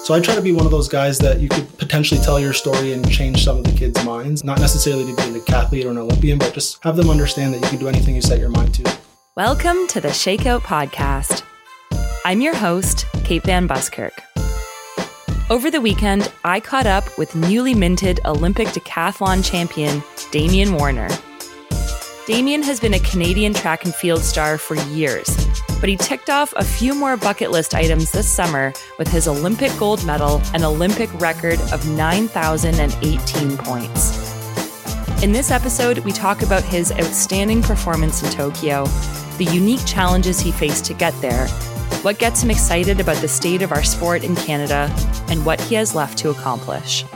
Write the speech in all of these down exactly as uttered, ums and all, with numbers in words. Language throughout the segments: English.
So I try to be one of those guys that you could potentially tell your story and change some of the kids' minds, not necessarily to be an decathlete or an Olympian, but just have them understand that you can do anything you set your mind to. Welcome to the Shakeout Podcast. I'm your host, Kate Van Buskirk. Over the weekend, I caught up with newly minted Olympic decathlon champion, Damian Warner. Damian has been a Canadian track and field star for years, but he ticked off a few more bucket list items this summer with his Olympic gold medal and Olympic record of nine thousand eighteen points. In this episode, we talk about his outstanding performance in Tokyo, the unique challenges he faced to get there, what gets him excited about the state of our sport in Canada, and what he has left to accomplish.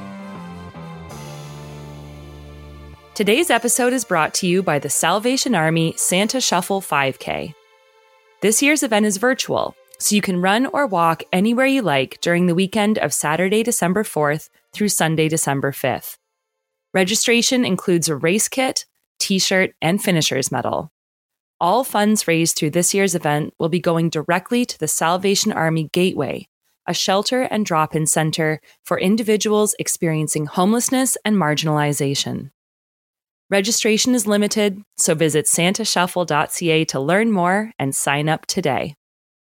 Today's episode is brought to you by the Salvation Army Santa Shuffle five K. This year's event is virtual, so you can run or walk anywhere you like during the weekend of Saturday, December fourth through Sunday, December fifth. Registration includes a race kit, t-shirt, and finisher's medal. All funds raised through this year's event will be going directly to the Salvation Army Gateway, a shelter and drop-in center for individuals experiencing homelessness and marginalization. Registration is limited, so visit santa shuffle dot c a to learn more and sign up today.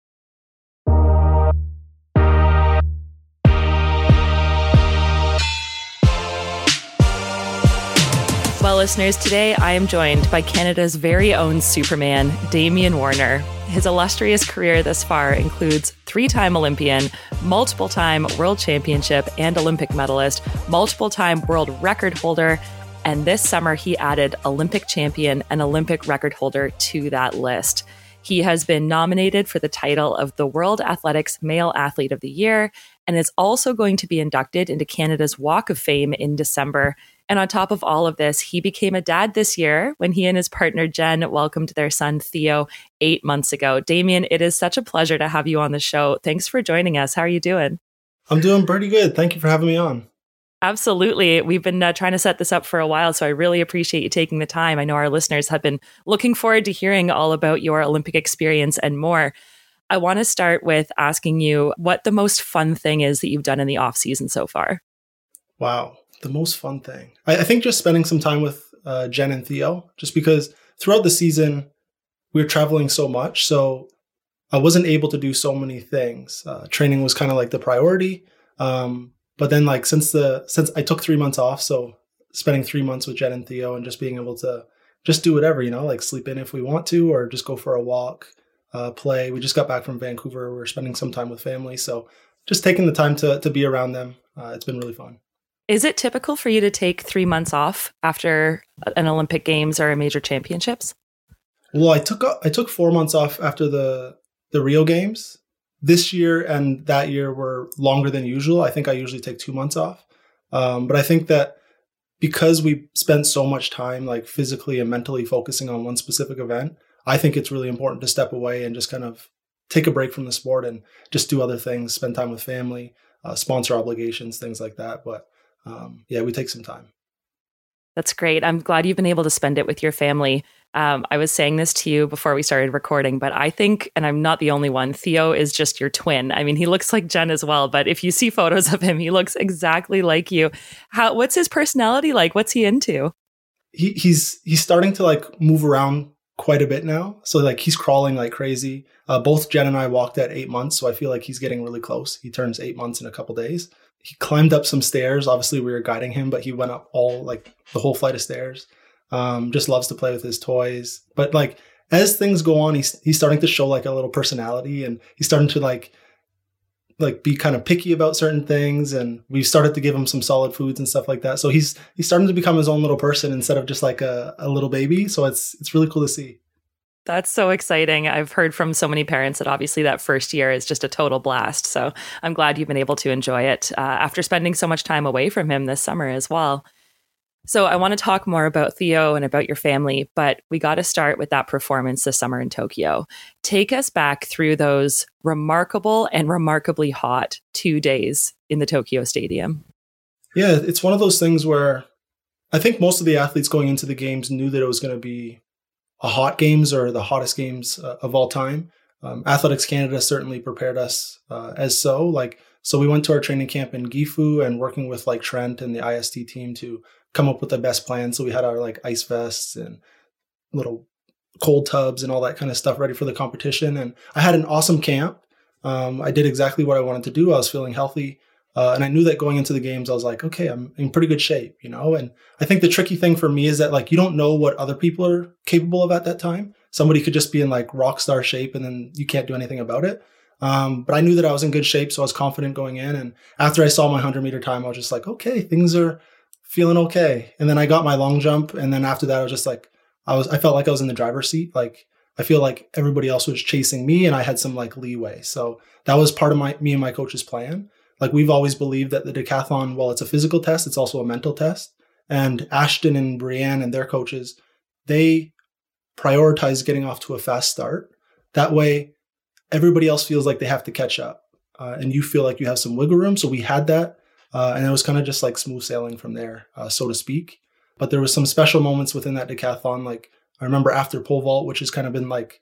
Well, listeners, today I am joined by Canada's very own Superman, Damian Warner. His illustrious career thus far includes three-time Olympian, multiple-time World Championship and Olympic medalist, multiple-time world record holder, and this summer, he added Olympic champion and Olympic record holder to that list. He has been nominated for the title of the World Athletics Male Athlete of the Year and is also going to be inducted into Canada's Walk of Fame in December. And on top of all of this, he became a dad this year when he and his partner Jen welcomed their son Theo eight months ago. Damian, it is such a pleasure to have you on the show. Thanks for joining us. How are you doing? I'm doing pretty good. Thank you for having me on. Absolutely. We've been uh, trying to set this up for a while, so I really appreciate you taking the time. I know our listeners have been looking forward to hearing all about your Olympic experience and more. I want to start with asking you what the most fun thing is that you've done in the off season so far. Wow. The most fun thing. I, I think just spending some time with uh, Jen and Theo, just because throughout the season, we were traveling so much. So I wasn't able to do so many things. Uh, training was kind of like the priority. Um, But then like since the since I took three months off, so spending three months with Jen and Theo and just being able to just do whatever, you know, like sleep in if we want to, or just go for a walk, uh, play. We just got back from Vancouver. We're spending some time with family. So just taking the time to to be around them. Uh, it's been really fun. Is it typical for you to take three months off after an Olympic Games or a major championships? Well, I took I took four months off after the the Rio Games. This year and that year were longer than usual. I think I usually take two months off. Um, but I think that because we spent so much time like physically and mentally focusing on one specific event, I think it's really important to step away and just kind of take a break from the sport and just do other things, spend time with family, uh, sponsor obligations, things like that. But um, yeah, we take some time. That's great. I'm glad you've been able to spend it with your family. Um, I was saying this to you before we started recording, but I think, and I'm not the only one, Theo is just your twin. I mean, he looks like Jen as well, but if you see photos of him, he looks exactly like you. How? What's his personality like? What's he into? He, he's he's starting to like move around quite a bit now. So like he's crawling like crazy. Uh, both Jen and I walked at eight months, so I feel like he's getting really close. He turns eight months in a couple days. He climbed up some stairs. Obviously, we were guiding him, but he went up all like the whole flight of stairs. Um, just loves to play with his toys. But like as things go on, he's he's starting to show like a little personality, and he's starting to like like be kind of picky about certain things. And we've started to give him some solid foods and stuff like that. So he's he's starting to become his own little person instead of just like a, a little baby. So it's it's really cool to see. That's so exciting. I've heard from so many parents that obviously that first year is just a total blast. So I'm glad you've been able to enjoy it uh, after spending so much time away from him this summer as well. So I want to talk more about Theo and about your family, but we got to start with that performance this summer in Tokyo. Take us back through those remarkable and remarkably hot two days in the Tokyo Stadium. Yeah, it's one of those things where I think most of the athletes going into the games knew that it was going to be a hot games or the hottest games uh, of all time. Um, Athletics Canada certainly prepared us uh, as so. Like So we went to our training camp in Gifu and working with like Trent and the I S T team to come up with the best plan. So we had our like ice vests and little cold tubs and all that kind of stuff ready for the competition. And I had an awesome camp. Um, I did exactly what I wanted to do. I was feeling healthy. Uh, and I knew that going into the games, I was like, okay, I'm in pretty good shape, you know? And I think the tricky thing for me is that like, you don't know what other people are capable of at that time. Somebody could just be in like rock star shape and then you can't do anything about it. Um, but I knew that I was in good shape. So I was confident going in. And after I saw my one hundred meter time, I was just like, okay, things are feeling okay. And then I got my long jump. And then after that, I was just like, I was, I felt like I was in the driver's seat. Like, I feel like everybody else was chasing me and I had some like leeway. So that was part of my, me and my coach's plan. Like we've always believed that the decathlon, while it's a physical test, it's also a mental test. And Ashton and Brianne and their coaches, they prioritize getting off to a fast start. That way, everybody else feels like they have to catch up. Uh, and you feel like you have some wiggle room. So we had that. Uh, and it was kind of just like smooth sailing from there, uh, so to speak. But there was some special moments within that decathlon. Like I remember after pole vault, which has kind of been like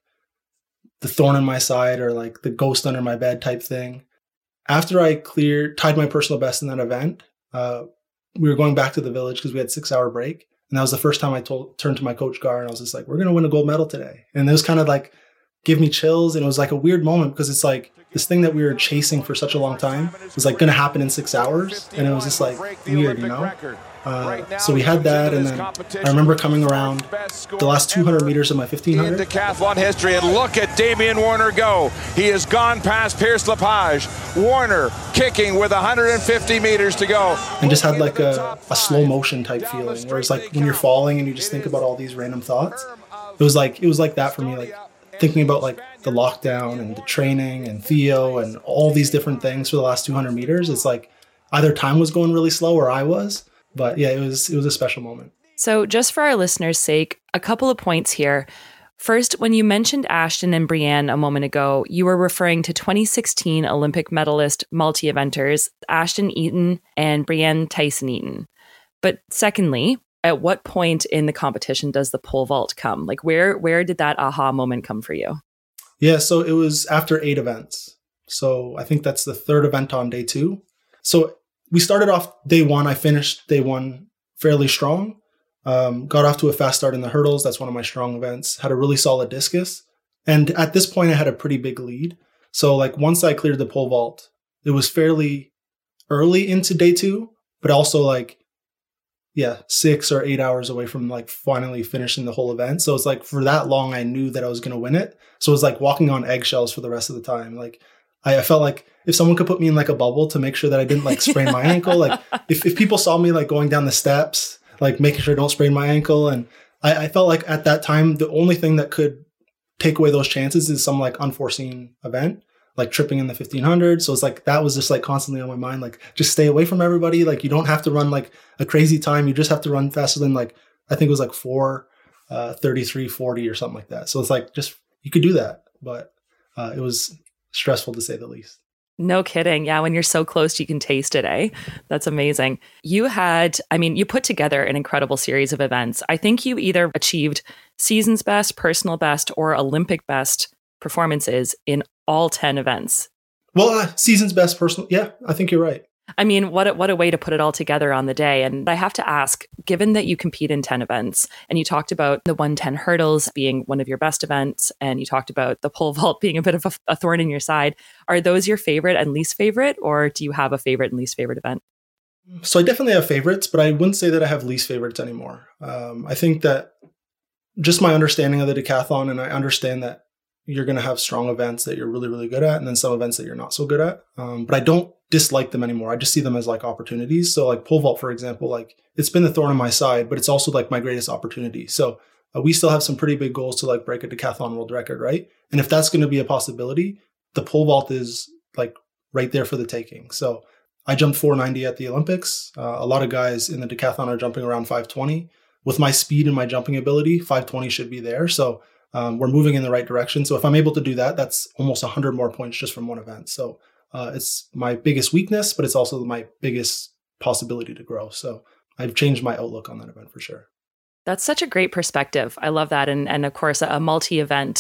the thorn in my side or like the ghost under my bed type thing. After I cleared, tied my personal best in that event, uh, we were going back to the village because we had six hour break. And that was the first time I told, turned to my coach Gar and I was just like, we're going to win a gold medal today. And it was kind of like, give me chills. And it was like a weird moment because it's like this thing that we were chasing for such a long time was like going to happen in six hours. And it was just like weird, you know? Uh, so we had that, and then I remember coming around the last two hundred meters of my fifteen hundred. In decathlon history, and look at Damian Warner go. He has gone past Pierce Lepage. Warner kicking with one hundred fifty meters to go. And just had like a, a slow motion type feeling, where it's like when you're falling and you just think about all these random thoughts. It was like it was like that for me, like thinking about like the lockdown and the training and Theo and all these different things for the last two hundred meters. It's like either time was going really slow or I was. But yeah, it was it was a special moment. So just for our listeners' sake, a couple of points here. First, when you mentioned Ashton and Brianne a moment ago, you were referring to twenty sixteen Olympic medalist multi-eventers, Ashton Eaton and Brianne Tyson-Eaton. But secondly, at what point in the competition does the pole vault come? Like where where did that aha moment come for you? Yeah, so it was after eight events. So I think that's the third event on day two. So we started off day one. I finished day one fairly strong. Um, got off to a fast start in the hurdles. That's one of my strong events. Had a really solid discus. And at this point, I had a pretty big lead. So like once I cleared the pole vault, it was fairly early into day two, but also like, yeah, six or eight hours away from like finally finishing the whole event. So it's like for that long, I knew that I was going to win it. So it was like walking on eggshells for the rest of the time. Like I, I felt like if someone could put me in like a bubble to make sure that I didn't like sprain my ankle, like if, if people saw me like going down the steps, like making sure I don't sprain my ankle. And I, I felt like at that time, the only thing that could take away those chances is some like unforeseen event, like tripping in the fifteen hundred. So it's like, that was just like constantly on my mind, like just stay away from everybody. Like you don't have to run like a crazy time. You just have to run faster than like, I think it was like four, uh, thirty-three, forty or something like that. So it's like, just, you could do that, but uh, it was stressful to say the least. No kidding. Yeah, when you're so close, you can taste it, eh? That's amazing. You had, I mean, you put together an incredible series of events. I think you either achieved season's best, personal best, or Olympic best performances in all ten events. Well, uh, season's best personal. Yeah, I think you're right. I mean, what a, what a way to put it all together on the day. And I have to ask, given that you compete in ten events, and you talked about the one ten hurdles being one of your best events, and you talked about the pole vault being a bit of a, a thorn in your side, are those your favorite and least favorite, or do you have a favorite and least favorite event? So I definitely have favorites, but I wouldn't say that I have least favorites anymore. Um, I think that just my understanding of the decathlon, and I understand that you're going to have strong events that you're really, really good at, and then some events that you're not so good at. Um, but I don't dislike them anymore. I just see them as like opportunities. So like pole vault, for example, like it's been the thorn on my side, but it's also like my greatest opportunity. So uh, we still have some pretty big goals to like break a decathlon world record, right? And if that's going to be a possibility, the pole vault is like right there for the taking. So I jumped four ninety at the Olympics. Uh, a lot of guys in the decathlon are jumping around five twenty. With my speed and my jumping ability, five twenty should be there. So Um, we're moving in the right direction. So if I'm able to do that, that's almost one hundred more points just from one event. So uh, it's my biggest weakness, but it's also my biggest possibility to grow. So I've changed my outlook on that event for sure. That's such a great perspective. I love that. And, and of course, a multi-event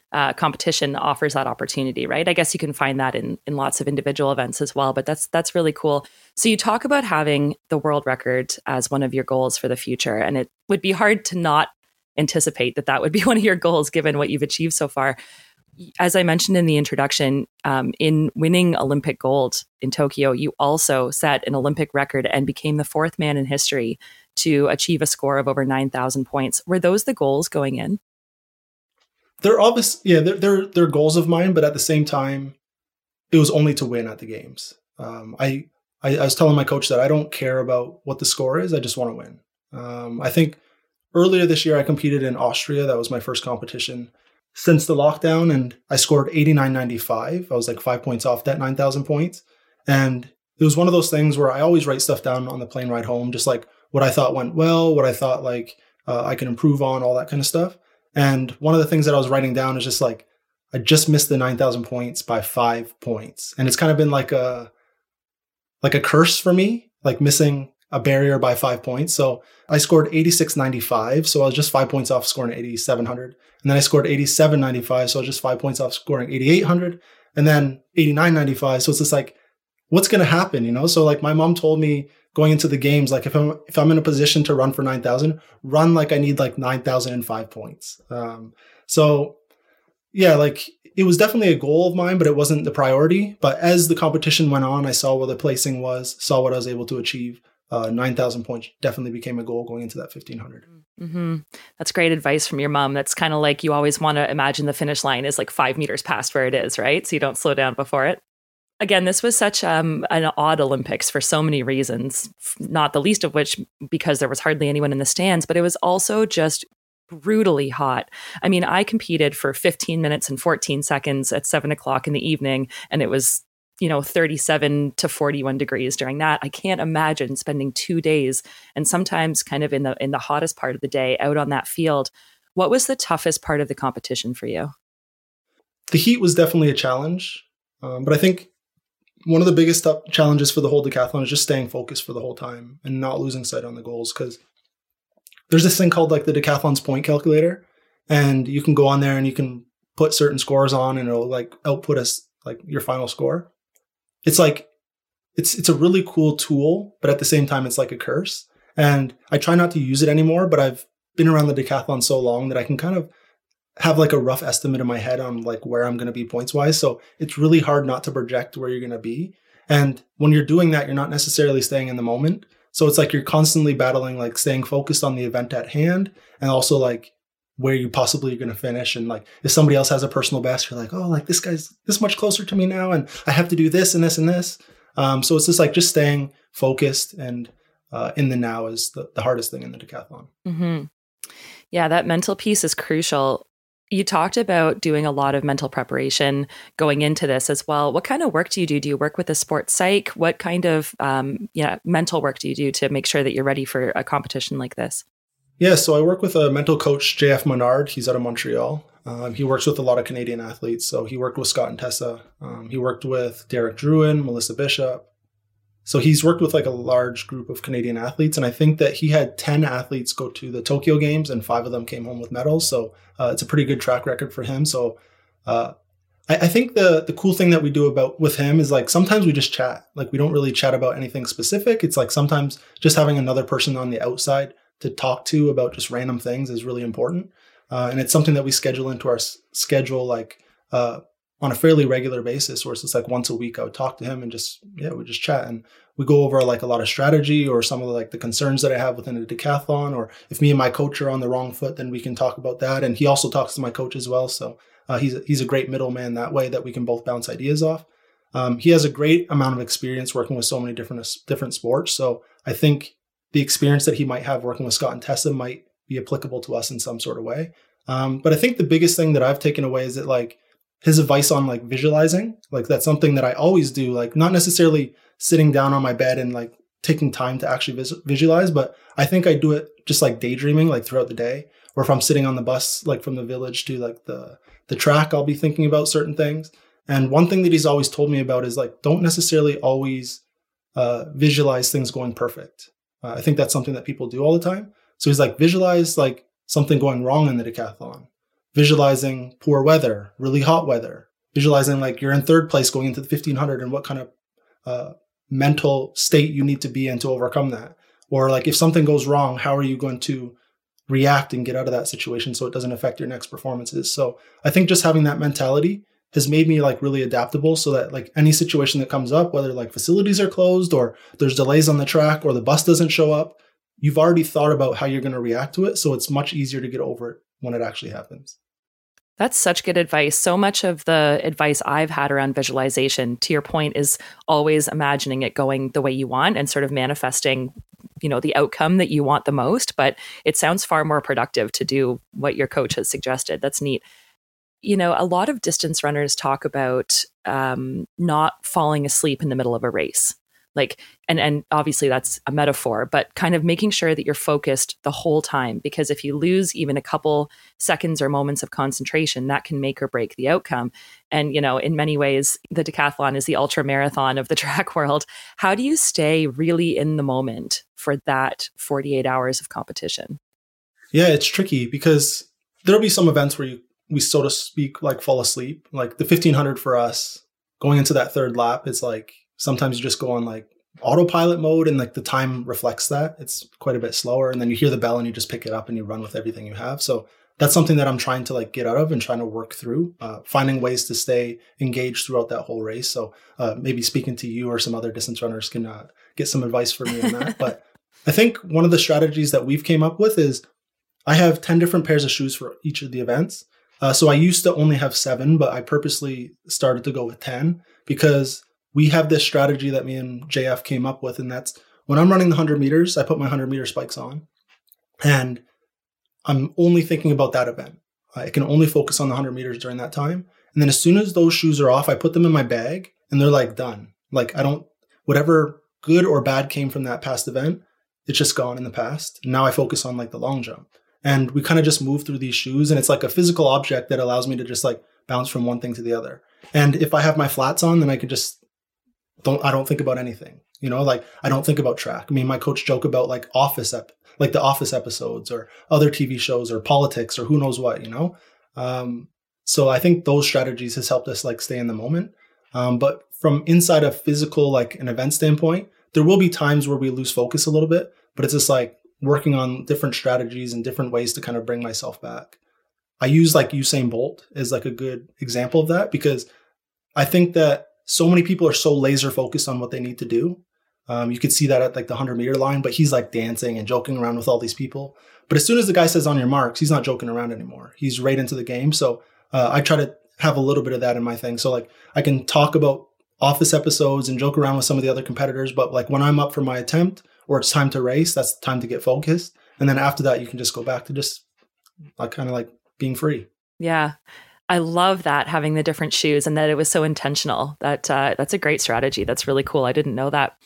uh, competition offers that opportunity, right? I guess you can find that in in lots of individual events as well, but that's that's really cool. So you talk about having the world record as one of your goals for the future, and it would be hard to not anticipate that that would be one of your goals given what you've achieved so far. As I mentioned in the introduction, um, in winning Olympic gold in Tokyo, you also set an Olympic record and became the fourth man in history to achieve a score of over nine thousand points. Were those the goals going in? They're obvious. Yeah, they're, they're, they're goals of mine, but at the same time, it was only to win at the games. Um, I, I, I was telling my coach that I don't care about what the score is. I just want to win. Um, I think earlier this year, I competed in Austria. That was my first competition since the lockdown, and I scored eighty-nine ninety-five. I was like five points off that nine thousand points. And it was one of those things where I always write stuff down on the plane ride home, just like what I thought went well, what I thought like uh, I can improve on, all that kind of stuff. And one of the things that I was writing down is just like, I just missed the nine thousand points by five points. And it's kind of been like a, like a curse for me, like missing a barrier by five points. So I scored eighty-six ninety-five. So I was just five points off scoring eighty-seven hundred. And then I scored eighty-seven ninety-five. So I was just five points off scoring eighty-eight hundred. And then eighty-nine ninety-five. So it's just like, what's going to happen? You know? So like my mom told me going into the games, like if I'm, if I'm in a position to run for nine thousand, run like I need like nine thousand five points. Um, so yeah, like it was definitely a goal of mine, but it wasn't the priority. But as the competition went on, I saw where the placing was, saw what I was able to achieve. Uh, nine thousand points definitely became a goal going into that fifteen hundred. Mm-hmm. That's great advice from your mom. That's kind of like you always want to imagine the finish line is like five meters past where it is, right? So you don't slow down before it. Again, this was such um, an odd Olympics for so many reasons, not the least of which because there was hardly anyone in the stands, but it was also just brutally hot. I mean, I competed for fifteen minutes and fourteen seconds at seven o'clock in the evening, and it was, you know, thirty-seven to forty-one degrees during that. I can't imagine spending two days and sometimes kind of in the in the hottest part of the day out on that field. What was the toughest part of the competition for you? The heat was definitely a challenge, um, but I think one of the biggest challenges for the whole decathlon is just staying focused for the whole time and not losing sight on the goals. Because there's this thing called like the decathlon's point calculator, and you can go on there and you can put certain scores on, and it'll like output us like your final score. It's like it's it's a really cool tool, but at the same time, it's like a curse. And I try not to use it anymore, but I've been around the decathlon so long that I can kind of have like a rough estimate in my head on like where I'm going to be points wise. So it's really hard not to project where you're going to be. And when you're doing that, you're not necessarily staying in the moment. So it's like you're constantly battling, like staying focused on the event at hand, and also like where you possibly are going to finish. And like if somebody else has a personal best, you're like, oh, like this guy's this much closer to me now, and I have to do this and this and this. Um, so it's just like just staying focused and uh, in the now is the, the hardest thing in the decathlon. Mm-hmm. Yeah, that mental piece is crucial. You talked about doing a lot of mental preparation going into this as well. What kind of work do you do? Do you work with a sports psych? What kind of um, yeah, mental work do you do to make sure that you're ready for a competition like this? Yeah, so I work with a mental coach, J F Menard. He's out of Montreal. Um, he works with a lot of Canadian athletes. So he worked with Scott and Tessa. Um, he worked with Derek Drouin, Melissa Bishop. So he's worked with like a large group of Canadian athletes. And I think that he had ten athletes go to the Tokyo Games and five of them came home with medals. So uh, it's a pretty good track record for him. So uh, I, I think the the cool thing that we do about with him is like sometimes we just chat. Like we don't really chat about anything specific. It's like sometimes just having another person on the outside to talk to about just random things is really important. Uh, and it's something that we schedule into our s- schedule like uh, on a fairly regular basis, where it's just like once a week I would talk to him and just, yeah, we just chat. And we go over like a lot of strategy or some of the, like the concerns that I have within a decathlon, or if me and my coach are on the wrong foot, then we can talk about that. And he also talks to my coach as well. So uh, he's, he's a great middleman that way that we can both bounce ideas off. Um, he has a great amount of experience working with so many different, different sports. So I think the experience that he might have working with Scott and Tessa might be applicable to us in some sort of way. Um, but I think the biggest thing that I've taken away is that like his advice on like visualizing, like that's something that I always do, like not necessarily sitting down on my bed and like taking time to actually vis- visualize, but I think I do it just like daydreaming, like throughout the day, or if I'm sitting on the bus, like from the village to like the, the track, I'll be thinking about certain things. And one thing that he's always told me about is like, don't necessarily always uh, visualize things going perfect. Uh, I think that's something that people do all the time. So he's like, visualize like something going wrong in the decathlon. visualizing poor weather, really hot weather, visualizing like you're in third place going into the fifteen hundred and what kind of uh, mental state you need to be in to overcome that. Or like if something goes wrong, how are you going to react and get out of that situation so it doesn't affect your next performances? So I think just having that mentality has made me like really adaptable so that like any situation that comes up, whether like facilities are closed or there's delays on the track or the bus doesn't show up, you've already thought about how you're going to react to it. So it's much easier to get over it when it actually happens. That's such good advice. So much of the advice I've had around visualization, to your point, is always imagining it going the way you want and sort of manifesting, you know, the outcome that you want the most. But it sounds far more productive to do what your coach has suggested. That's neat. You know, a lot of distance runners talk about um, not falling asleep in the middle of a race. Like, and, and obviously that's a metaphor, but kind of making sure that you're focused the whole time, because if you lose even a couple seconds or moments of concentration, that can make or break the outcome. And, you know, in many ways, the decathlon is the ultra marathon of the track world. How do you stay really in the moment for that forty-eight hours of competition? Yeah, it's tricky because there'll be some events where you, we, so to speak, like fall asleep. Like the fifteen hundred for us, going into that third lap, it's like, sometimes you just go on like autopilot mode and like the time reflects that. It's quite a bit slower. And then you hear the bell and you just pick it up and you run with everything you have. So that's something that I'm trying to like get out of and trying to work through, uh, finding ways to stay engaged throughout that whole race. So uh, maybe speaking to you or some other distance runners can uh, get some advice from me on that. But I think one of the strategies that we've came up with is I have ten different pairs of shoes for each of the events. Uh, so I used to only have seven, but I purposely started to go with ten because we have this strategy that me and J F came up with, and that's when I'm running the one hundred meters, I put my one hundred meter spikes on, and I'm only thinking about that event. I can only focus on the one hundred meters during that time. And then as soon as those shoes are off, I put them in my bag, and they're like done. Like I don't, whatever good or bad came from that past event, it's just gone in the past. And now I focus on like the long jump. And we kind of just move through these shoes, and it's like a physical object that allows me to just like bounce from one thing to the other. And if I have my flats on, then I could just Don't I don't think about anything, you know, like I don't think about track. I mean, my coach joke about like office, ep- like the Office episodes or other T V shows or politics or who knows what, you know? Um, so I think those strategies has helped us like stay in the moment. Um, but from inside a physical, like an event standpoint, there will be times where we lose focus a little bit, but it's just like working on different strategies and different ways to kind of bring myself back. I use like Usain Bolt as like a good example of that because I think that so many people are so laser focused on what they need to do. Um, you could see that at like the one hundred meter line, but he's like dancing and joking around with all these people. But as soon as the guy says on your marks, he's not joking around anymore. He's right into the game. So uh, I try to have a little bit of that in my thing. So like I can talk about Office episodes and joke around with some of the other competitors. But like when I'm up for my attempt or it's time to race, that's the time to get focused. And then after that, you can just go back to just like kind of like being free. Yeah. I love that, having the different shoes and that it was so intentional. That uh, that's a great strategy. That's really cool. I didn't know that.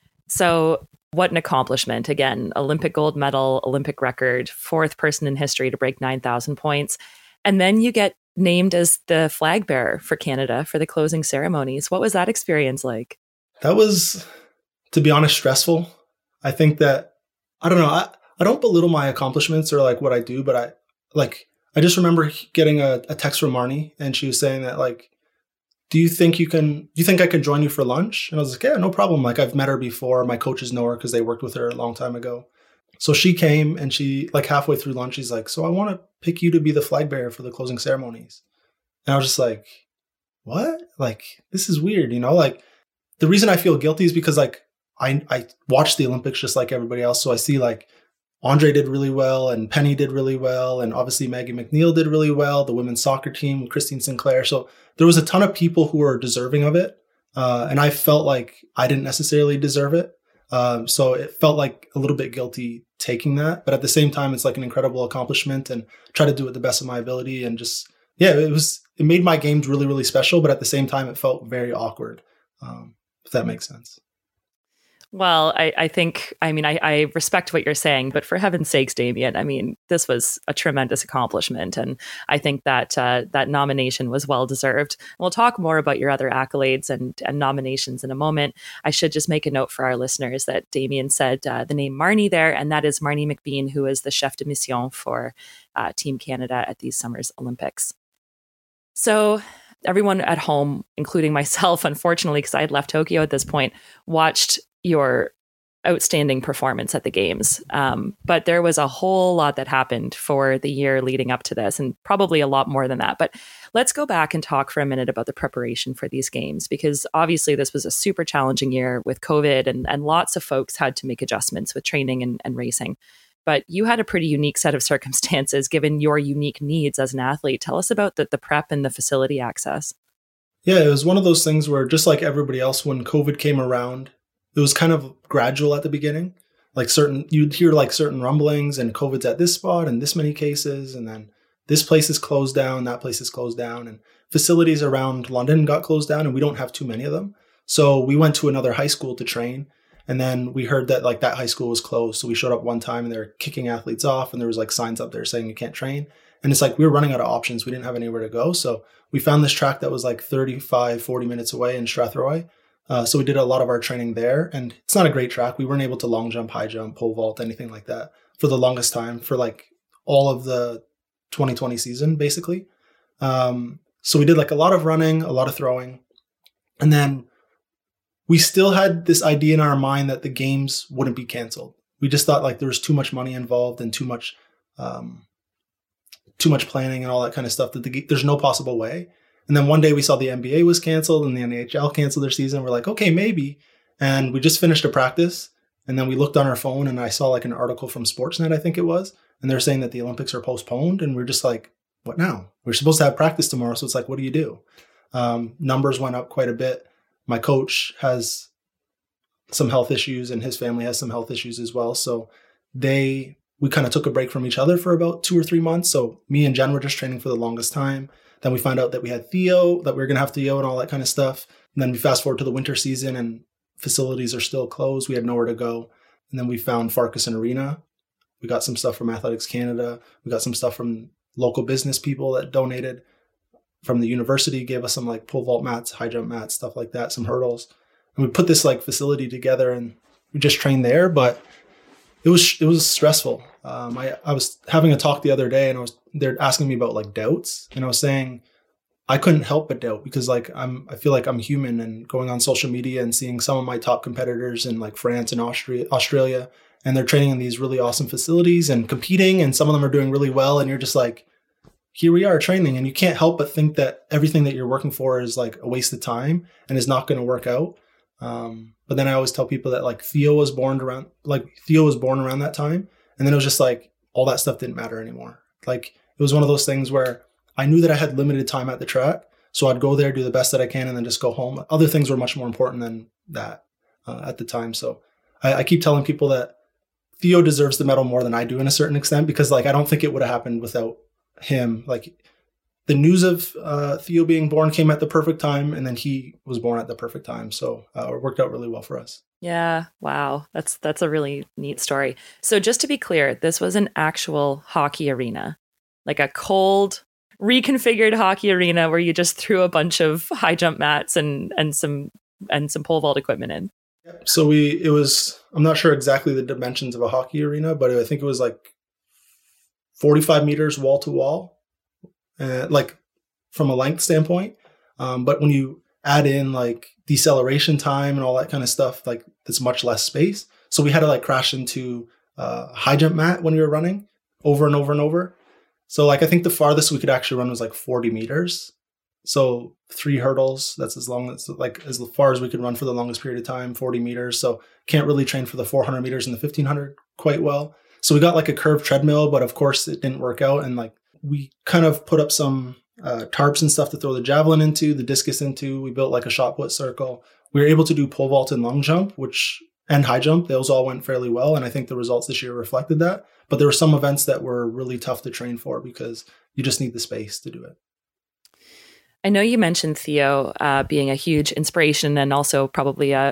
So what an accomplishment. Again, Olympic gold medal, Olympic record, fourth person in history to break nine thousand points. And then you get named as the flag bearer for Canada for the closing ceremonies. What was that experience like? That was, to be honest, stressful. I think that, I don't know, I, I don't belittle my accomplishments or like what I do, but I like, I just remember getting a, a text from Marnie, and she was saying that like, do you think you can, do you think I could join you for lunch? And I was like, yeah, no problem. Like I've met her before. My coaches know her because they worked with her a long time ago. So she came and she like halfway through lunch, she's like, so I want to pick you to be the flag bearer for the closing ceremonies. And I was just like, what? Like, this is weird. You know, like the reason I feel guilty is because like I, I watched the Olympics just like everybody else. So I see like Andre did really well and Penny did really well. And obviously Maggie McNeil did really well. The women's soccer team with Christine Sinclair. So there was a ton of people who were deserving of it. Uh, and I felt like I didn't necessarily deserve it. Um, so it felt like a little bit guilty taking that. But at the same time, it's like an incredible accomplishment and try to do it the best of my ability. And just, yeah, it was, it made my games really, really special. But at the same time, it felt very awkward, um, if that makes sense. Well, I, I think, I mean, I, I respect what you're saying, but for heaven's sakes, Damien, I mean, this was a tremendous accomplishment. And I think that uh, that nomination was well deserved. We'll talk more about your other accolades and, and nominations in a moment. I should just make a note for our listeners that Damien said uh, the name Marnie there, and that is Marnie McBean, who is the chef de mission for uh, Team Canada at these summer's Olympics. So everyone at home, including myself, unfortunately, because I had left Tokyo at this point, watched your outstanding performance at the games. Um, but there was a whole lot that happened for the year leading up to this, and probably a lot more than that. But let's go back and talk for a minute about the preparation for these games, because obviously this was a super challenging year with COVID, and, and lots of folks had to make adjustments with training and, and racing. But you had a pretty unique set of circumstances given your unique needs as an athlete. Tell us about the, the prep and the facility access. Yeah, it was one of those things where, just like everybody else, when COVID came around, it was kind of gradual at the beginning. Like certain, you'd hear like certain rumblings and COVID's at this spot and this many cases. And then this place is closed down, that place is closed down. And facilities around London got closed down, and we don't have too many of them. So we went to another high school to train. And then we heard that like that high school was closed. So we showed up one time and they were kicking athletes off, and there was like signs up there saying you can't train. And it's like we were running out of options. We didn't have anywhere to go. So we found this track that was like thirty-five, forty minutes away in Strathroy. Uh, so we did a lot of our training there, and it's not a great track. We weren't able to long jump, high jump, pole vault, anything like that for the longest time for like all of the twenty twenty season, basically. Um, so we did like a lot of running, a lot of throwing. And then we still had this idea in our mind that the games wouldn't be canceled. We just thought like there was too much money involved and too much, um, too much planning and all that kind of stuff that the, there's no possible way. And then one day we saw the N B A was canceled and the N H L canceled their season. We're like, okay, maybe. And we just finished a practice. And then we looked on our phone and I saw like an article from Sportsnet, I think it was. And they're saying that the Olympics are postponed. And we're just like, what now? We're supposed to have practice tomorrow. So it's like, what do you do? Um, numbers went up quite a bit. My coach has some health issues and his family has some health issues as well. So they, we kind of took a break from each other for about two or three months. So me and Jen were just training for the longest time. Then we found out that we had Theo, that we were going to have Theo and all that kind of stuff. And then we fast forward to the winter season and facilities are still closed. We had nowhere to go. And then we found Farquharson Arena. We got some stuff from Athletics Canada. We got some stuff from local business people that donated. From the university, gave us some like pole vault mats, high jump mats, stuff like that, some hurdles. And we put this like facility together and we just trained there, but it was it was stressful. Um, I, I was having a talk the other day and I was they're asking me about like doubts, and I was saying I couldn't help but doubt because like I'm I feel like I'm human, and going on social media and seeing some of my top competitors in like France and Austria, Australia, and they're training in these really awesome facilities and competing, and some of them are doing really well, and you're just like, here we are training, and you can't help but think that everything that you're working for is like a waste of time and is not going to work out. Um, but then I always tell people that like Theo was born around, like Theo was born around that time. And then it was just like, all that stuff didn't matter anymore. Like it was one of those things where I knew that I had limited time at the track. So I'd go there, do the best that I can, and then just go home. Other things were much more important than that uh, at the time. So I, I keep telling people that Theo deserves the medal more than I do in a certain extent, because like, I don't think it would have happened without him. Like the news of uh, Theo being born came at the perfect time, and then he was born at the perfect time. So uh, it worked out really well for us. Yeah. Wow. That's, that's a really neat story. So just to be clear, this was an actual hockey arena, like a cold reconfigured hockey arena where you just threw a bunch of high jump mats and, and some, and some pole vault equipment in. So we, it was, I'm not sure exactly the dimensions of a hockey arena, but I think it was like forty-five meters wall to wall, uh, like from a length standpoint. Um, but when you add in like deceleration time and all that kind of stuff, like that's much less space. So we had to like crash into a high jump mat when we were running over and over and over. So like, I think the farthest we could actually run was like forty meters. So three hurdles, that's as long as like as far as we could run for the longest period of time, forty meters. So can't really train for the four hundred meters and the fifteen hundred quite well. So we got like a curved treadmill, but of course it didn't work out. And like we kind of put up some uh, tarps and stuff to throw the javelin into, the discus into. We built like a shot put circle. We were able to do pole vault and long jump, which and high jump. Those all went fairly well. And I think the results this year reflected that. But there were some events that were really tough to train for because you just need the space to do it. I know you mentioned Theo uh, being a huge inspiration and also probably a, a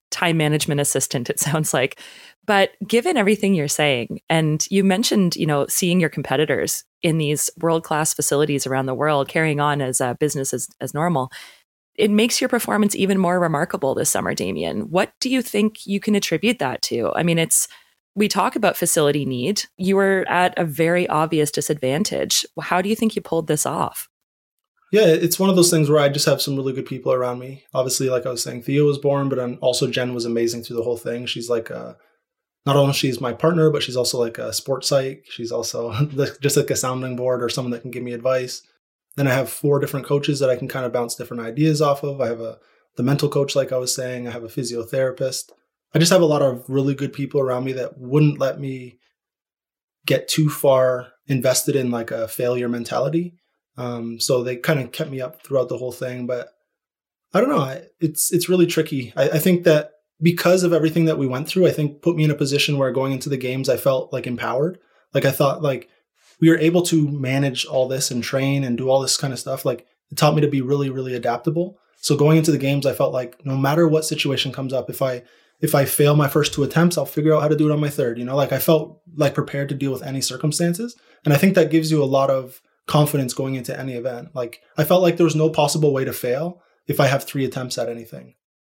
time management assistant, it sounds like. But given everything you're saying, and you mentioned, you know, seeing your competitors in these world-class facilities around the world carrying on as a business as, as normal, it makes your performance even more remarkable this summer, Damian. What do you think you can attribute that to? I mean, it's, we talk about facility need. You were at a very obvious disadvantage. How do you think you pulled this off? Yeah, it's one of those things where I just have some really good people around me. Obviously, like I was saying, Theo was born, but then also Jen was amazing through the whole thing. She's like, a, not only she's my partner, but she's also like a sports psych. She's also just like a sounding board or someone that can give me advice. Then I have four different coaches that I can kind of bounce different ideas off of. I have a the mental coach, like I was saying. I have a physiotherapist. I just have a lot of really good people around me that wouldn't let me get too far invested in like a failure mentality. Um, so they kind of kept me up throughout the whole thing, but I don't know. I, it's, it's really tricky. I, I think that because of everything that we went through, I think put me in a position where going into the games, I felt like empowered. Like I thought like we were able to manage all this and train and do all this kind of stuff. Like it taught me to be really, really adaptable. So going into the games, I felt like no matter what situation comes up, if I, if I fail my first two attempts, I'll figure out how to do it on my third, you know, like I felt like prepared to deal with any circumstances. And I think that gives you a lot of confidence going into any event. Like I felt like there was no possible way to fail if I have three attempts at anything.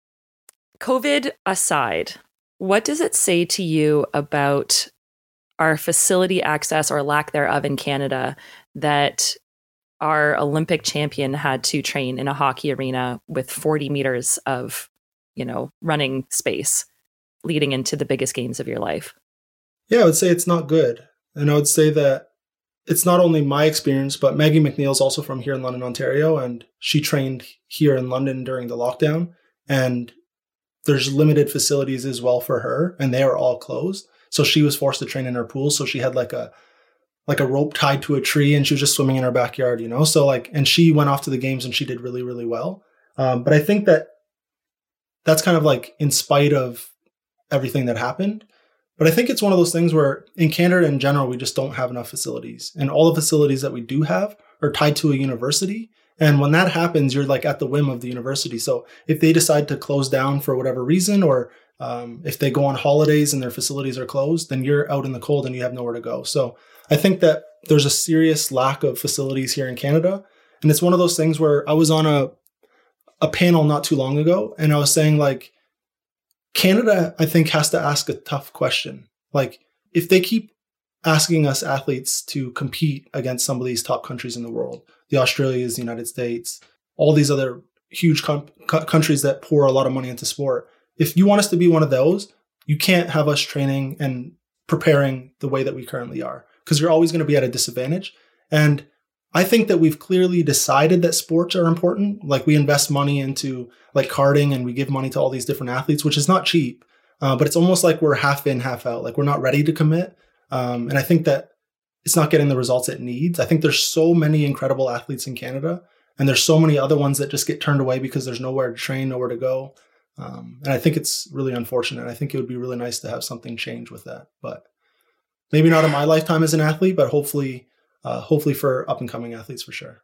COVID aside, what does it say to you about our facility access or lack thereof in Canada that our Olympic champion had to train in a hockey arena with forty meters of, you know, running space leading into the biggest games of your life? Yeah, I would say it's not good. And I would say that it's not only my experience, but Maggie McNeil is also from here in London, Ontario, and she trained here in London during the lockdown. And there's limited facilities as well for her, and they are all closed. So she was forced to train in her pool. So she had like a like a rope tied to a tree, and she was just swimming in her backyard, you know. So like, and she went off to the games, and she did really, really well. Um, but I think that that's kind of like in spite of everything that happened. But I think it's one of those things where in Canada in general, we just don't have enough facilities. And all the facilities that we do have are tied to a university. And when that happens, you're like at the whim of the university. So if they decide to close down for whatever reason, or um, if they go on holidays and their facilities are closed, then you're out in the cold and you have nowhere to go. So I think that there's a serious lack of facilities here in Canada. And it's one of those things where I was on a, a panel not too long ago, and I was saying like, Canada, I think, has to ask a tough question. Like, if they keep asking us athletes to compete against some of these top countries in the world, the Australias, the United States, all these other huge com- countries that pour a lot of money into sport, if you want us to be one of those, you can't have us training and preparing the way that we currently are, because you're always going to be at a disadvantage. And I think that we've clearly decided that sports are important. Like we invest money into like karting and we give money to all these different athletes, which is not cheap, uh, but it's almost like we're half in, half out. Like we're not ready to commit. Um, and I think that it's not getting the results it needs. I think there's so many incredible athletes in Canada, and there's so many other ones that just get turned away because there's nowhere to train, nowhere to go. Um, and I think it's really unfortunate. I think it would be really nice to have something change with that, but maybe not in my lifetime as an athlete, but hopefully Uh, hopefully for up and coming athletes for sure.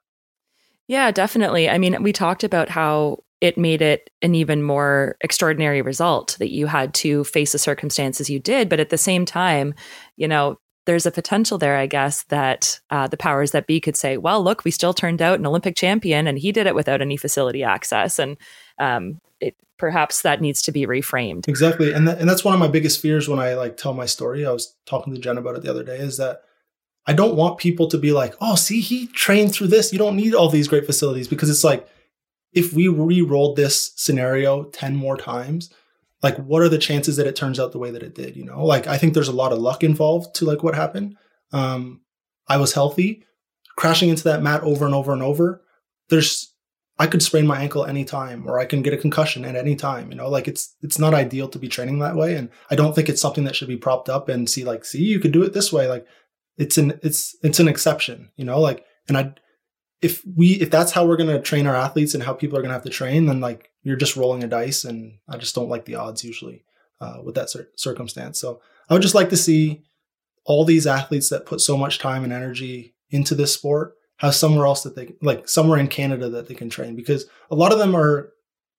Yeah, definitely. I mean, we talked about how it made it an even more extraordinary result that you had to face the circumstances you did. But at the same time, you know, there's a potential there, I guess, that uh, the powers that be could say, well, look, we still turned out an Olympic champion and he did it without any facility access. And um, it, perhaps that needs to be reframed. Exactly. And, th- and that's one of my biggest fears when I like tell my story. I was talking to Jen about it the other day, is that I don't want people to be like, oh, see, he trained through this. You don't need all these great facilities, because it's like, if we re-rolled this scenario ten more times, like what are the chances that it turns out the way that it did? You know, like I think there's a lot of luck involved to like what happened. Um, I was healthy, crashing into that mat over and over and over. There's, I could sprain my ankle anytime, or I can get a concussion at any time. You know, like it's, it's not ideal to be training that way. And I don't think it's something that should be propped up and see like, see, you could do it this way. Like, It's an it's it's an exception, you know, like, and I, if we, if that's how we're going to train our athletes and how people are going to have to train, then like you're just rolling a dice, and I just don't like the odds usually uh, with that cir- circumstance. So I would just like to see all these athletes that put so much time and energy into this sport have somewhere else that they like somewhere in Canada that they can train, because a lot of them are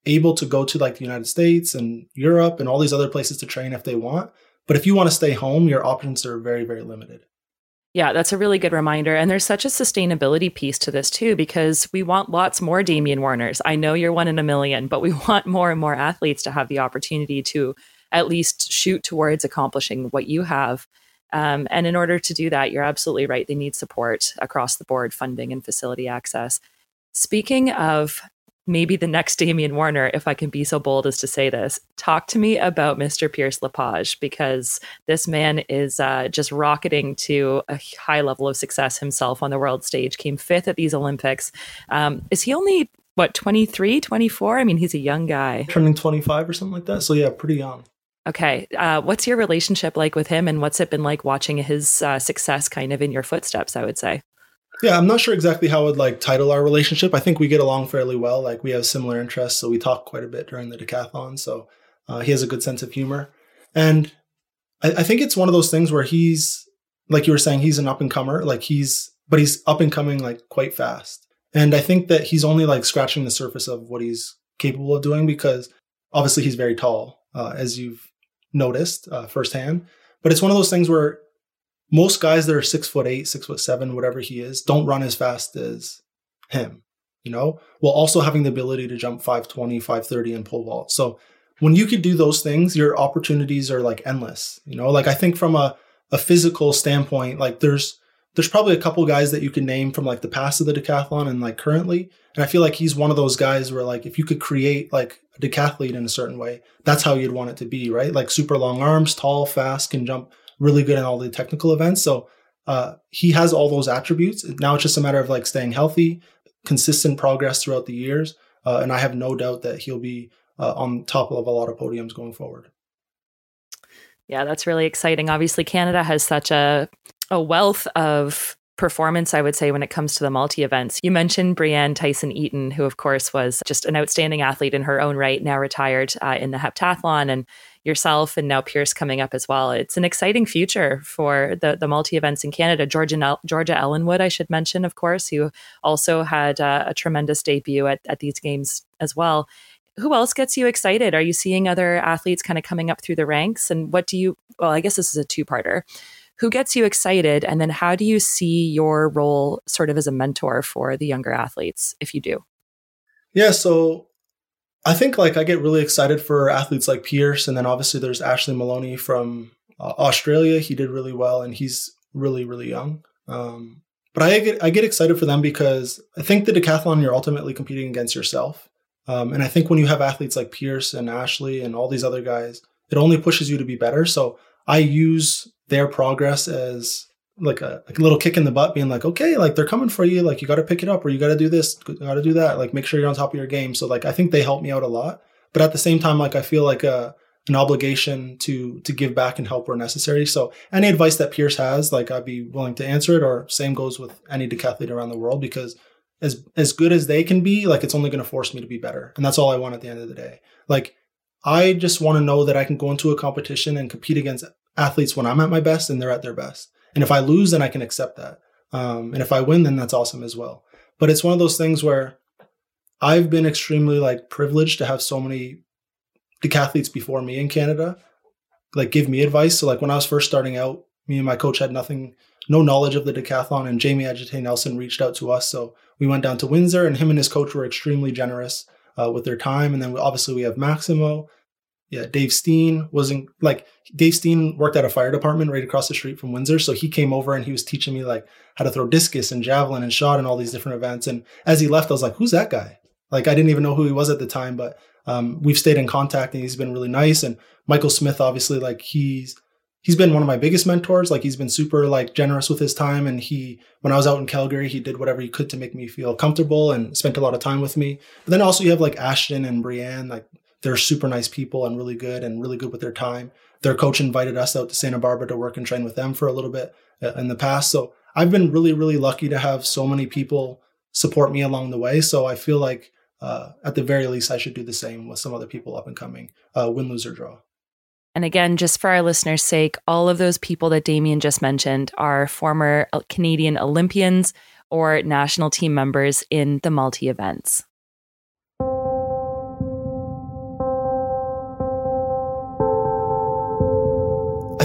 able to go to like the United States and Europe and all these other places to train if they want. But if you want to stay home, your options are very, very limited. Yeah, that's a really good reminder. And there's such a sustainability piece to this too, because we want lots more Damian Warners. I know you're one in a million, but we want more and more athletes to have the opportunity to at least shoot towards accomplishing what you have. Um, and in order to do that, you're absolutely right. They need support across the board, funding and facility access. Speaking of maybe the next Damian Warner, if I can be so bold as to say this, talk to me about Mister Pierce Lepage, because this man is uh, just rocketing to a high level of success himself on the world stage, came fifth at these Olympics. Um, is he only, what, twenty-three, twenty-four? I mean, he's a young guy. Turning twenty-five or something like that. So yeah, pretty young. Okay. Uh, what's your relationship like with him, and what's it been like watching his uh, success kind of in your footsteps, I would say? Yeah, I'm not sure exactly how I would like title our relationship. I think we get along fairly well. Like we have similar interests, so we talk quite a bit during the decathlon. So uh, he has a good sense of humor. And I, I think it's one of those things where he's, like you were saying, he's an up and comer, like he's, but he's up and coming like quite fast. And I think that he's only like scratching the surface of what he's capable of doing, because obviously he's very tall, uh, as you've noticed uh, firsthand. But it's one of those things where most guys that are six foot eight, six foot seven, whatever he is, don't run as fast as him, you know, while also having the ability to jump five twenty, five thirty and pole vault. So when you could do those things, your opportunities are like endless, you know, like I think from a, a physical standpoint, like there's, there's probably a couple guys that you can name from like the past of the decathlon and like currently. And I feel like he's one of those guys where like, if you could create like a decathlete in a certain way, that's how you'd want it to be, right? Like super long arms, tall, fast, can jump really good in all the technical events. So uh, he has all those attributes. Now it's just a matter of like staying healthy, consistent progress throughout the years. Uh, and I have no doubt that he'll be uh, on top of a lot of podiums going forward. Yeah, that's really exciting. Obviously, Canada has such a, a wealth of performance, I would say, when it comes to the multi-events. You mentioned Brianne Tyson-Eaton, who of course was just an outstanding athlete in her own right, now retired uh, in the heptathlon, and yourself, and now Pierce coming up as well. It's an exciting future for the, the multi-events in Canada. Georgia, Georgia Ellenwood, I should mention, of course, who also had uh, a tremendous debut at, at these games as well. Who else gets you excited? Are you seeing other athletes kind of coming up through the ranks? And what do you, well, I guess this is a two-parter. Who gets you excited? And then how do you see your role sort of as a mentor for the younger athletes, if you do? Yeah, so I think like I get really excited for athletes like Pierce. And then obviously there's Ashley Maloney from uh, Australia. He did really well and he's really, really young. Um, but I get, I get excited for them because I think the decathlon, you're ultimately competing against yourself. Um, and I think when you have athletes like Pierce and Ashley and all these other guys, it only pushes you to be better. So I use their progress as like a, like a little kick in the butt, being like, okay, like they're coming for you. Like you got to pick it up, or you got to do this, you got to do that. Like make sure you're on top of your game. So like, I think they help me out a lot, but at the same time, like I feel like a, an obligation to, to give back and help where necessary. So any advice that Pierce has, like I'd be willing to answer it, or same goes with any decathlete around the world, because as, as good as they can be, like it's only going to force me to be better. And that's all I want at the end of the day. Like I just want to know that I can go into a competition and compete against athletes when I'm at my best and they're at their best. And if I lose, then I can accept that. Um, and if I win, then that's awesome as well. But it's one of those things where I've been extremely like privileged to have so many decathletes before me in Canada, like give me advice. So like when I was first starting out, me and my coach had nothing, no knowledge of the decathlon, and Jamie Agite Nelson reached out to us. So we went down to Windsor, and him and his coach were extremely generous uh, with their time. And then we, obviously we have Maximo. Yeah, Dave Steen wasn't like Dave Steen worked at a fire department right across the street from Windsor. So he came over and he was teaching me like how to throw discus and javelin and shot and all these different events. And as he left, I was like, who's that guy? Like, I didn't even know who he was at the time, but um, we've stayed in contact and he's been really nice. And Michael Smith, obviously, like he's, he's been one of my biggest mentors. Like he's been super like generous with his time. And he, when I was out in Calgary, he did whatever he could to make me feel comfortable and spent a lot of time with me. But then also you have like Ashton and Brianne, like, they're super nice people and really good and really good with their time. Their coach invited us out to Santa Barbara to work and train with them for a little bit in the past. So I've been really, really lucky to have so many people support me along the way. So I feel like uh, at the very least, I should do the same with some other people up and coming, uh, win, lose, or draw. And again, just for our listeners' sake, all of those people that Damian just mentioned are former Canadian Olympians or national team members in the multi-events.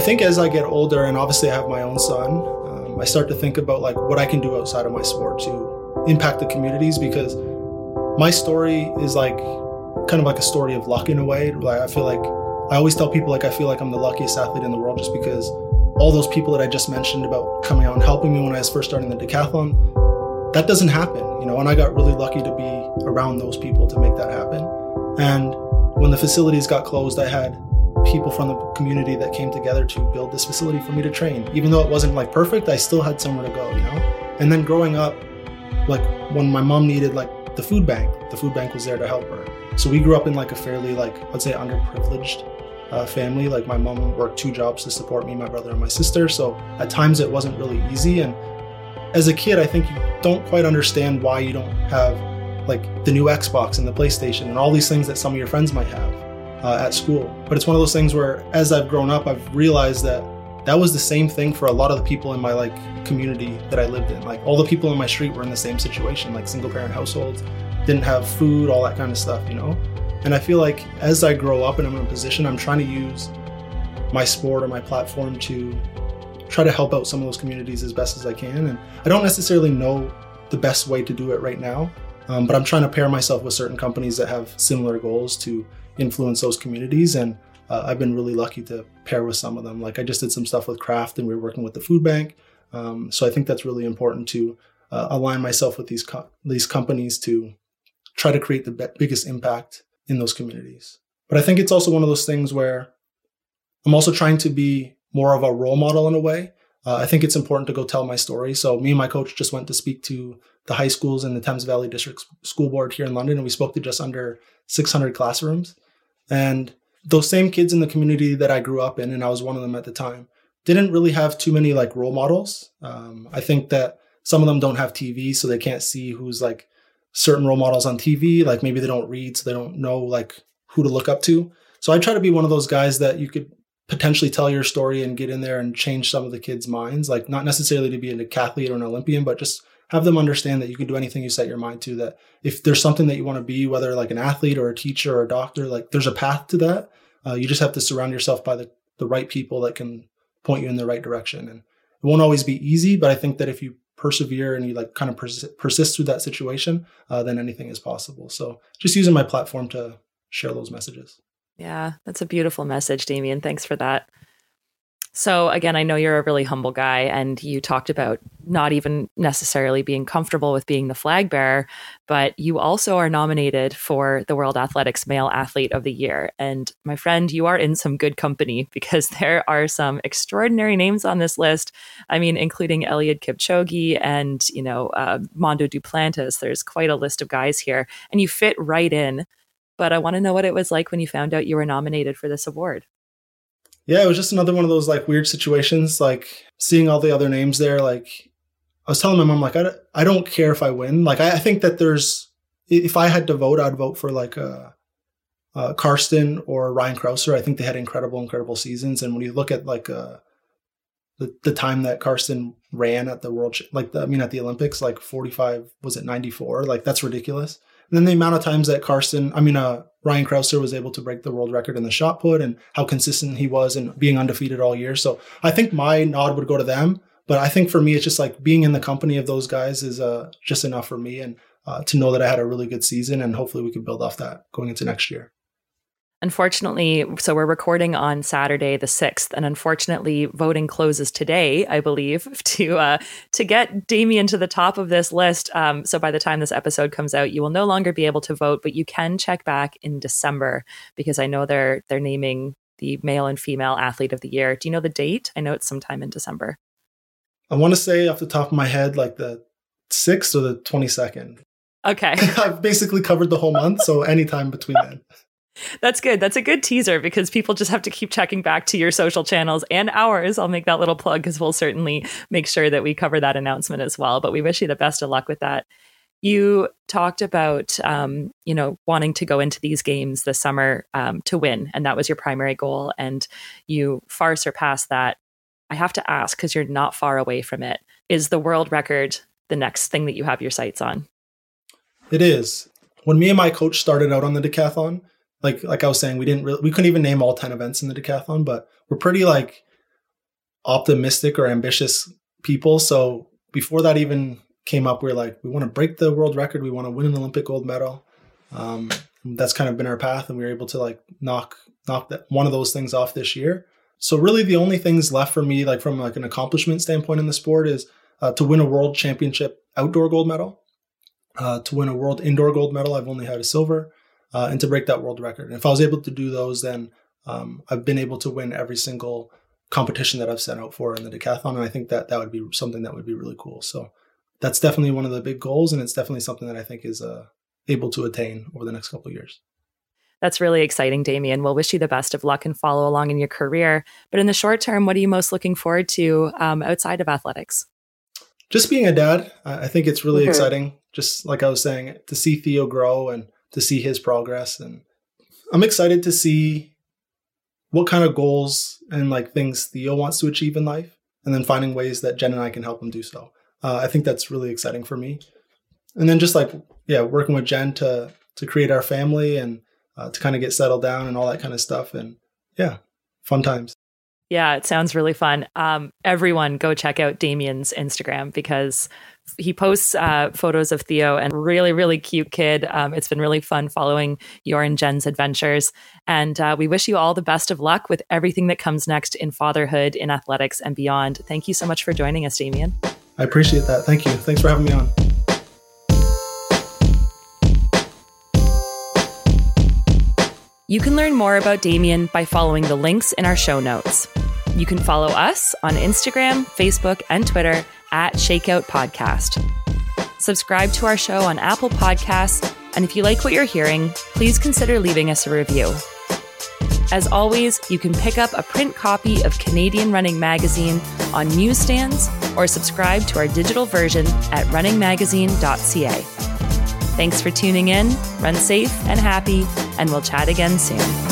think as I get older, and obviously I have my own son, um, I start to think about like what I can do outside of my sport to impact the communities, because my story is like kind of like a story of luck in a way. Like I feel like I always tell people like I feel like I'm the luckiest athlete in the world, just because all those people that I just mentioned about coming out and helping me when I was first starting the decathlon, that doesn't happen, you know, and I got really lucky to be around those people to make that happen. And when the facilities got closed, I had people from the community that came together to build this facility for me to train. Even though it wasn't like perfect, I still had somewhere to go, you know? And then growing up, like when my mom needed like the food bank, the food bank was there to help her. So we grew up in like a fairly like, let's say underprivileged uh, family. Like my mom worked two jobs to support me, my brother and my sister. So at times it wasn't really easy. And as a kid, I think you don't quite understand why you don't have like the new Xbox and the PlayStation and all these things that some of your friends might have uh, at school. But it's one of those things where as I've grown up, I've realized that that was the same thing for a lot of the people in my like community that I lived in. Like all the people in my street were in the same situation, like single parent households, didn't have food, all that kind of stuff, you know? And I feel like as I grow up and I'm in a position, I'm trying to use my sport or my platform to try to help out some of those communities as best as I can. And I don't necessarily know the best way to do it right now, um, but I'm trying to pair myself with certain companies that have similar goals to influence those communities. And uh, I've been really lucky to pair with some of them. Like I just did some stuff with Kraft and we were working with the food bank. Um, so I think that's really important to uh, align myself with these co- these companies to try to create the be- biggest impact in those communities. But I think it's also one of those things where I'm also trying to be more of a role model in a way. Uh, I think it's important to go tell my story. So me and my coach just went to speak to the high schools in the Thames Valley District School Board here in London, and we spoke to just under six hundred classrooms. And those same kids in the community that I grew up in, and I was one of them at the time, didn't really have too many like role models. Um, I think that some of them don't have T V, so they can't see who's like certain role models on T V. Like maybe they don't read, so they don't know like who to look up to. So I try to be one of those guys that you could potentially tell your story and get in there and change some of the kids' minds. Like not necessarily to be a decathlete or an Olympian, but just have them understand that you can do anything you set your mind to, that if there's something that you want to be, whether like an athlete or a teacher or a doctor, like there's a path to that. Uh, you just have to surround yourself by the, the right people that can point you in the right direction. And it won't always be easy, but I think that if you persevere and you like kind of pers- persist through that situation, uh, then anything is possible. So just using my platform to share those messages. Yeah, that's a beautiful message, Damien. Thanks for that. So again, I know you're a really humble guy, and you talked about not even necessarily being comfortable with being the flag bearer, but you also are nominated for the World Athletics Male Athlete of the Year. And my friend, you are in some good company, because there are some extraordinary names on this list. I mean, including Eliud Kipchoge and, you know, uh, Mondo Duplantis. There's quite a list of guys here, and you fit right in. But I want to know what it was like when you found out you were nominated for this award. Yeah, it was just another one of those like weird situations, like seeing all the other names there. Like I was telling my mom, like, I don't, I don't care if I win. Like, I, I think that there's, if I had to vote, I'd vote for like uh, uh, Karsten or Ryan Crouser. I think they had incredible, incredible seasons. And when you look at like uh, the, the time that Karsten ran at the world, like, the, I mean, at the Olympics, like forty-five, was it ninety-four? Like, that's ridiculous. And then the amount of times that Karsten, I mean, uh, Ryan Crouser was able to break the world record in the shot put, and how consistent he was in being undefeated all year. So I think my nod would go to them. But I think for me, it's just like being in the company of those guys is uh, just enough for me. And uh, to know that I had a really good season, and hopefully we can build off that going into next year. Unfortunately, so we're recording on Saturday the sixth, and unfortunately voting closes today, I believe, to uh, to get Damien to the top of this list. Um, so by the time this episode comes out, you will no longer be able to vote, but you can check back in December, because I know they're they're naming the male and female athlete of the year. Do you know the date? I know it's sometime in December. I want to say off the top of my head, like the sixth or the twenty-second. Okay. I've basically covered the whole month, so anytime between then. That's good. That's a good teaser, because people just have to keep checking back to your social channels and ours. I'll make that little plug, because we'll certainly make sure that we cover that announcement as well. But we wish you the best of luck with that. You talked about, um, you know, wanting to go into these games this summer um, to win, and that was your primary goal. And you far surpassed that. I have to ask, because you're not far away from it, is the world record the next thing that you have your sights on? It is. When me and my coach started out on the decathlon, Like like I was saying, we didn't really, we couldn't even name all ten events in the decathlon, but we're pretty like optimistic or ambitious people. So before that even came up, we were like, we want to break the world record. We want to win an Olympic gold medal. Um, that's kind of been our path. And we were able to like knock, knock that one of those things off this year. So really the only things left for me, like from like an accomplishment standpoint in the sport, is uh, to win a world championship outdoor gold medal, uh, to win a world indoor gold medal. I've only had a silver, uh, and to break that world record. And if I was able to do those, then um, I've been able to win every single competition that I've set out for in the decathlon. And I think that that would be something that would be really cool. So that's definitely one of the big goals. And it's definitely something that I think is uh, able to attain over the next couple of years. That's really exciting, Damien. We'll wish you the best of luck and follow along in your career. But in the short term, what are you most looking forward to um, outside of athletics? Just being a dad. I think it's really mm-hmm. exciting. Just like I was saying, to see Theo grow and to see his progress. And I'm excited to see what kind of goals and like things Theo wants to achieve in life, and then finding ways that Jen and I can help him do so. Uh, I think that's really exciting for me. And then just like, yeah, working with Jen to to create our family and uh, to kind of get settled down and all that kind of stuff. And yeah, fun times. Yeah, it sounds really fun. Um, everyone go check out Damien's Instagram because he posts uh, photos of Theo and really, really cute kid. Um, it's been really fun following your and Jen's adventures. And uh, we wish you all the best of luck with everything that comes next in fatherhood, in athletics and beyond. Thank you so much for joining us, Damien. I appreciate that. Thank you. Thanks for having me on. You can learn more about Damien by following the links in our show notes. You can follow us on Instagram, Facebook, and Twitter at Shakeout Podcast. Subscribe to our show on Apple Podcasts, and if you like what you're hearing, please consider leaving us a review. As always, you can pick up a print copy of Canadian Running Magazine on newsstands or subscribe to our digital version at running magazine dot c a. Thanks for tuning in, run safe and happy, and we'll chat again soon.